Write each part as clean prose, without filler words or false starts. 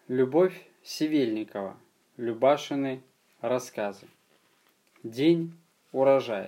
Любовь Севельникова. Любашины рассказы. День урожая.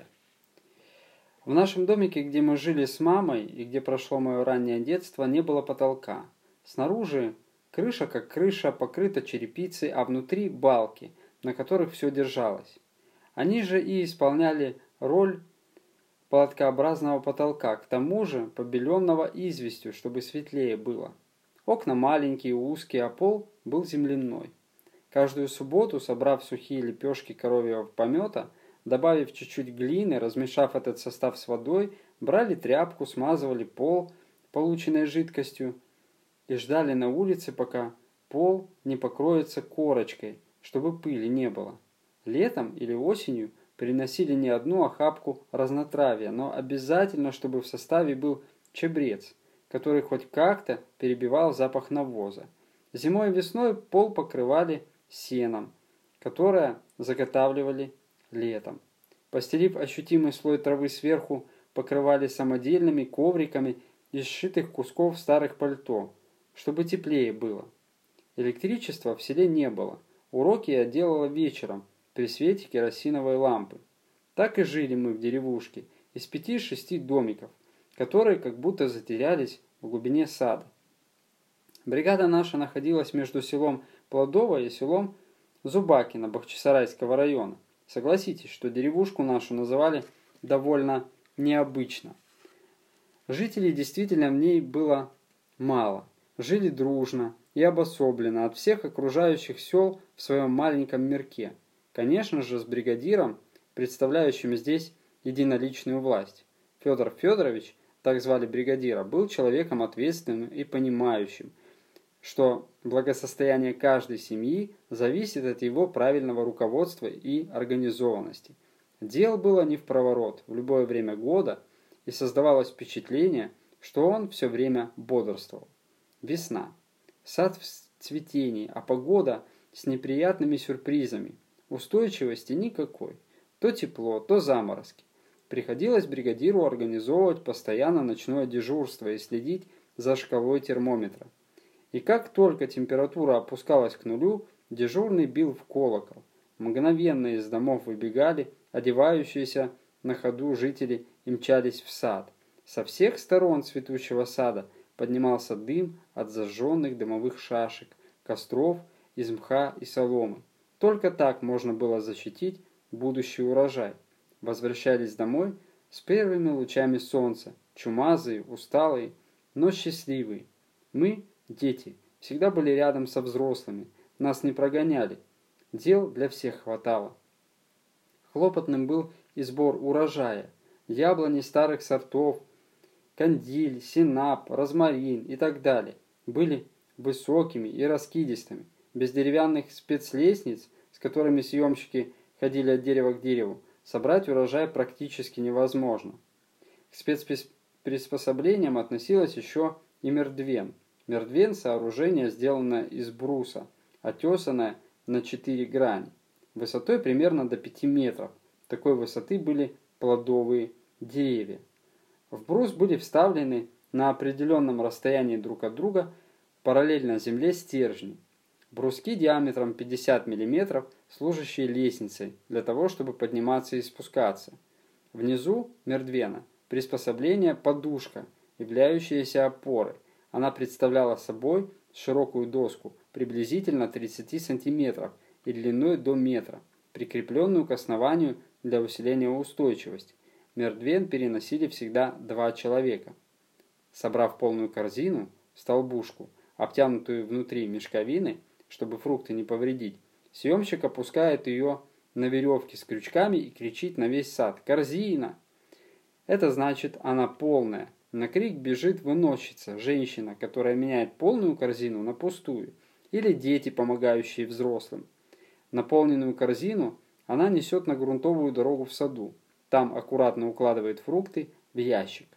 В нашем домике, где мы жили с мамой и где прошло мое раннее детство, не было потолка. Снаружи крыша как крыша, покрыта черепицей, а внутри балки, на которых все держалось. Они же и исполняли роль палаткообразного потолка, к тому же побеленного известью, чтобы светлее было. Окна маленькие, узкие, а пол был земляной. Каждую субботу, собрав сухие лепешки коровьего помета, добавив чуть-чуть глины, размешав этот состав с водой, брали тряпку, смазывали пол полученной жидкостью и ждали на улице, пока пол не покроется корочкой, чтобы пыли не было. Летом или осенью приносили не одну охапку разнотравья, но обязательно, чтобы в составе был чабрец, который хоть как-то перебивал запах навоза. Зимой и весной пол покрывали сеном, которое заготавливали летом. Постелив ощутимый слой травы сверху, покрывали самодельными ковриками из сшитых кусков старых пальто, чтобы теплее было. Электричества в селе не было. Уроки я делала вечером при свете керосиновой лампы. Так и жили мы в деревушке из 5-6 домиков, которые как будто затерялись в глубине сада. Бригада наша находилась между селом Плодово и селом Зубакино Бахчисарайского района. Согласитесь, что деревушку нашу называли довольно необычно. Жителей действительно в ней было мало. Жили дружно и обособленно от всех окружающих сел в своем маленьком мирке. Конечно же, с бригадиром, представляющим здесь единоличную власть. Федор Федорович, так звали бригадира, был человеком ответственным и понимающим, что благосостояние каждой семьи зависит от его правильного руководства и организованности. Дел было не впроворот в любое время года, и создавалось впечатление, что он все время бодрствовал. Весна. Сад в цветении, а погода с неприятными сюрпризами. Устойчивости никакой. То тепло, то заморозки. Приходилось бригадиру организовывать постоянно ночное дежурство и следить за шкалой термометра. И как только температура опускалась к нулю, дежурный бил в колокол. Мгновенно из домов выбегали одевающиеся на ходу жители и мчались в сад. Со всех сторон цветущего сада поднимался дым от зажженных дымовых шашек, костров из мха и соломы. Только так можно было защитить будущий урожай. Возвращались домой с первыми лучами солнца, чумазые, усталые, но счастливые. Мы, дети, всегда были рядом со взрослыми, нас не прогоняли, дел для всех хватало. Хлопотным был и сбор урожая, яблони старых сортов, кандиль, синап, розмарин и так далее, были высокими и раскидистыми, без деревянных спецлестниц, с которыми съемщики ходили от дерева к дереву, собрать урожай практически невозможно. К спецприспособлениям относилось еще и мердвен. Мердвен – сооружение, сделанное из бруса, отесанное на 4 грани, высотой примерно до 5 метров. Такой высоты были плодовые деревья. В брус были вставлены на определенном расстоянии друг от друга параллельно земле стержни. Бруски диаметром 50 мм, служащие лестницей для того, чтобы подниматься и спускаться. Внизу мердвена приспособление подушка, являющаяся опорой. Она представляла собой широкую доску, приблизительно 30 см и длиной до метра, прикрепленную к основанию для усиления устойчивости. Мердвен переносили всегда 2 человека. Собрав полную корзину, столбушку, обтянутую внутри мешковины, чтобы фрукты не повредить, съемщик опускает ее на веревке с крючками и кричит на весь сад: «Корзина!». Это значит, она полная. На крик бежит выносчица, женщина, которая меняет полную корзину на пустую, или дети, помогающие взрослым. Наполненную корзину она несет на грунтовую дорогу в саду. Там аккуратно укладывает фрукты в ящик.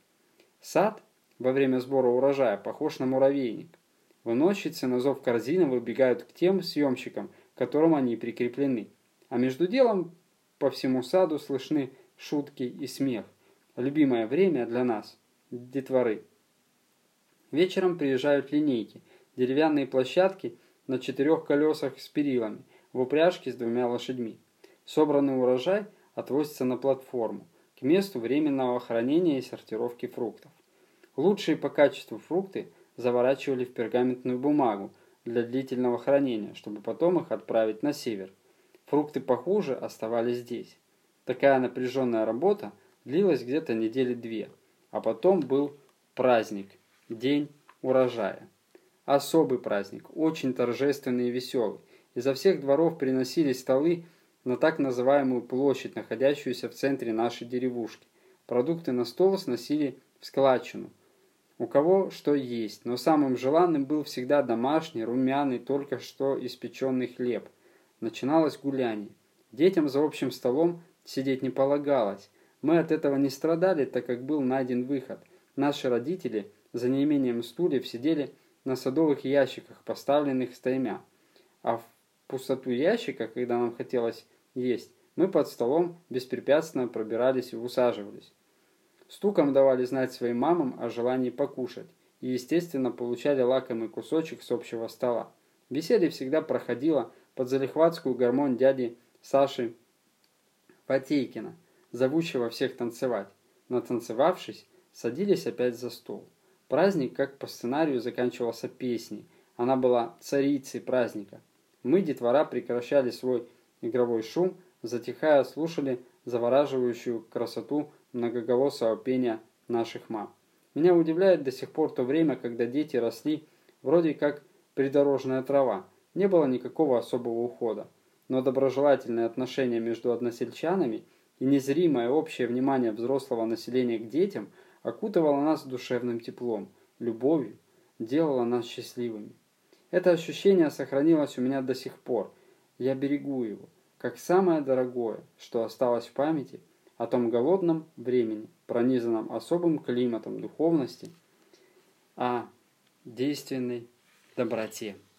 Сад во время сбора урожая похож на муравейник. Выносчицы на зов корзины выбегают к тем съемщикам, к которым они прикреплены. А между делом по всему саду слышны шутки и смех. Любимое время для нас – детворы. Вечером приезжают линейки, деревянные площадки на 4 колесах с перилами, в упряжке с 2 лошадьми. Собранный урожай отвозится на платформу, к месту временного хранения и сортировки фруктов. Лучшие по качеству фрукты заворачивали в пергаментную бумагу для длительного хранения, чтобы потом их отправить на север. Фрукты похуже оставались здесь. Такая напряженная работа длилась где-то недели 2, а потом был праздник, день урожая. Особый праздник, очень торжественный и веселый. Изо всех дворов приносили столы на так называемую площадь, находящуюся в центре нашей деревушки. Продукты на стол сносили в складчину. У кого что есть, но самым желанным был всегда домашний, румяный, только что испеченный хлеб. Начиналось гуляние. Детям за общим столом сидеть не полагалось. Мы от этого не страдали, так как был найден выход. Наши родители, за неимением стульев, сидели на садовых ящиках, поставленных стаймя. А в пустоту ящика, когда нам хотелось есть, мы под столом беспрепятственно пробирались и усаживались. Стуком давали знать своим мамам о желании покушать и, естественно, получали лакомый кусочек с общего стола. Веселье всегда проходило под залихватскую гармонь дяди Саши Потейкина, зовущего всех танцевать. Натанцевавшись, садились опять за стол. Праздник, как по сценарию, заканчивался песней. Она была царицей праздника. Мы, детвора, прекращали свой игровой шум, затихая, слушали завораживающую красоту многоголосого пения наших мам. Меня удивляет до сих пор то время, когда дети росли вроде как придорожная трава. Не было никакого особого ухода. Но доброжелательное отношение между односельчанами и незримое общее внимание взрослого населения к детям окутывало нас душевным теплом, любовью, делало нас счастливыми. Это ощущение сохранилось у меня до сих пор. Я берегу его, как самое дорогое, что осталось в памяти о том голодном времени, пронизанном особым климатом духовности, о действенной доброте.